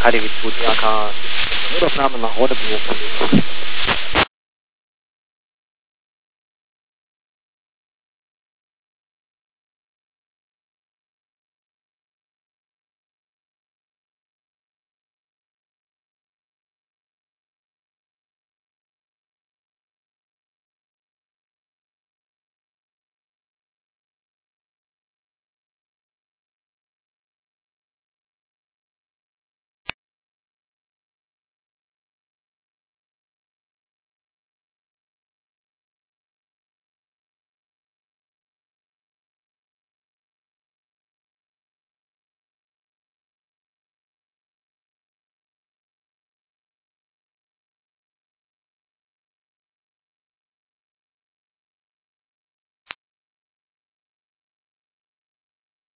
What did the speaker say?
တွေပူတရားခါဘုရားနာမနာဟောတဲ့ဘုရား